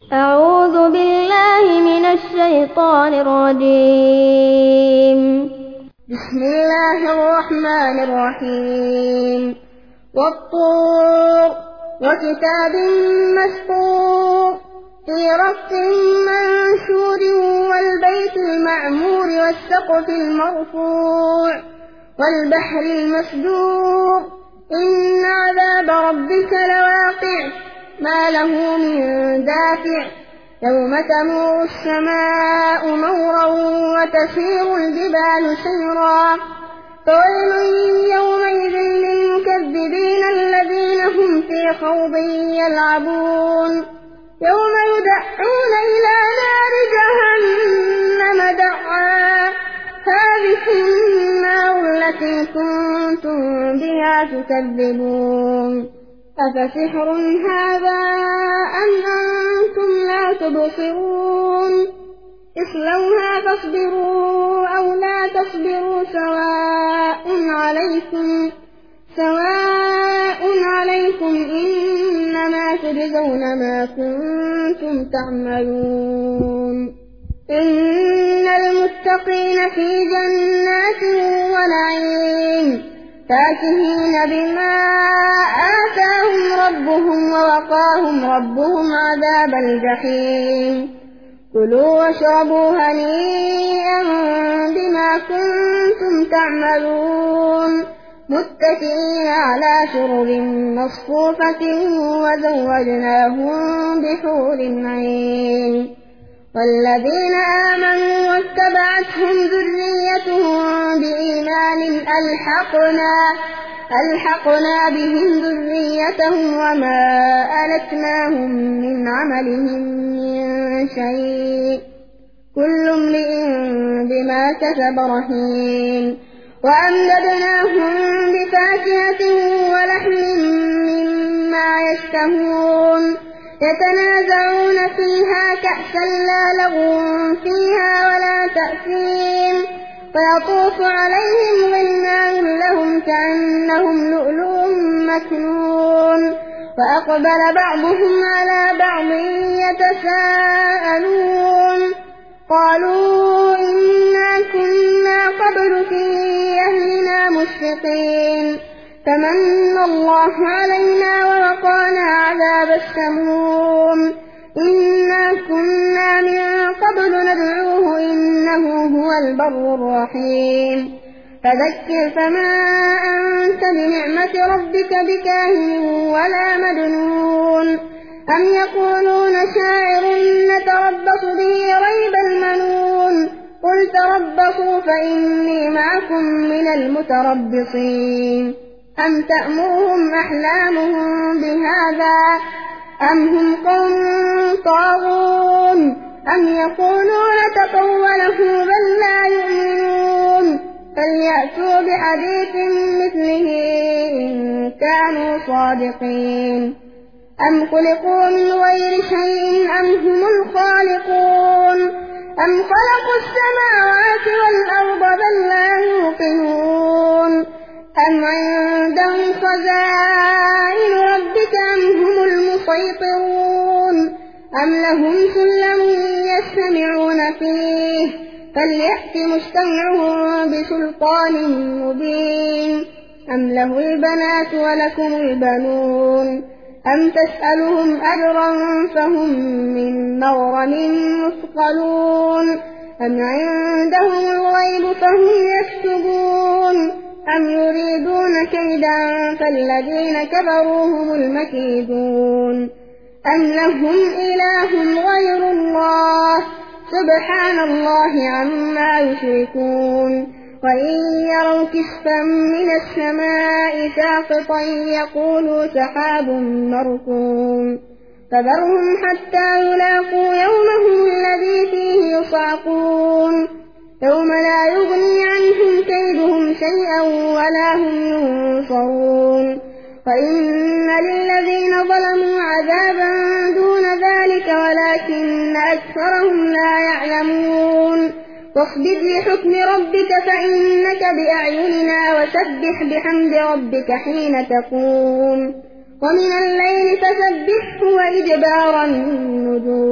أعوذ بالله من الشيطان الرجيم. بسم الله الرحمن الرحيم. والطور وكتاب مسطور في رق منشور والبيت المعمور والسقف المرفوع والبحر المسجور إن عذاب ربك لواقع ما له من دافع يوم تمور السماء مورا وتسير الجبال سيرا فويل يومئذ للمكذبين الذين هم في خوض يلعبون يوم يدعون إلى نار جهنم دعا هذه النار التي كنتم بها تكذبون أفسحر هذا أم أنتم لا تبصرون اصلوها فاصبروا أو لا تصبروا سواء عليكم إنما تجزون ما كنتم تعملون إن المتقين في جنات ونعيم فاكهين بما آتاهم ربهم ووقاهم ربهم عذاب الجحيم كلوا واشربوا هنيئا بما كنتم تعملون متكئين على سرر مصفوفة وزوجناهم بحور عين والذين آمنوا واتبعتهم ذريتهم بإيمان ألحقنا بهم ذريتهم وما ألتناهم من عملهم من شيء كل امرئ بما كسب رهين وأمددناهم بفاكهة ولحم مما يشتهون يتنازعون فيها كأسا لا لغو فيها ولا تأثيم ويطوف عليهم غلمان لهم كأنهم لؤلؤ مكنون وأقبل بعضهم على بعض يتساءلون قالوا إنا كنا قبل في أهلنا مشفقين فمن الله علينا ووقانا عذاب السموم إنا كنا من قبل ندعوه إنه هو البر الرحيم فذكر فما أنت بنعمة ربك بكاهن ولا مجنون أم يقولون شاعر نتربص به ريب المنون قل تربصوا فإني معكم من المتربصين أم تأمرهم أحلامهم بهذا أم هم قوم طاغون أم يقولون تقوله بل لا يؤمنون فليأتوا بحديث مثله إن كانوا صادقين أم خلقوا من غير شيء أم هم الخالقون أم خلقوا السماوات والأرض بل لا يوقنون أم عندهم خزائن ربك أم هم المسيطرون أم لهم سلم يستمعون فيه فليأت مستمعهم بسلطان مبين أم له البنات ولكم البنون أم تسألهم أجرا فهم من مغرم مثقلون أم عندهم الغيب فهم يكتبون أم يريدون كيدا فالذين كفروا هم المكيدون أم لهم إله غير الله سبحان الله عما يشركون وإن يروا كسفا من السماء ساقطا يقولوا سحاب مركوم فذرهم حتى يلاقوا يومهم الذي فيه يصعقون يوم لا يغني عنهم كيدهم شيئا ولا هم ينصرون وإن للذين ظلموا عذابا دون ذلك ولكن أكثرهم لا يعلمون واصبر لحكم ربك فإنك بأعيننا وسبح بحمد ربك حين تقوم ومن الليل فسبحه وإدبار النجوم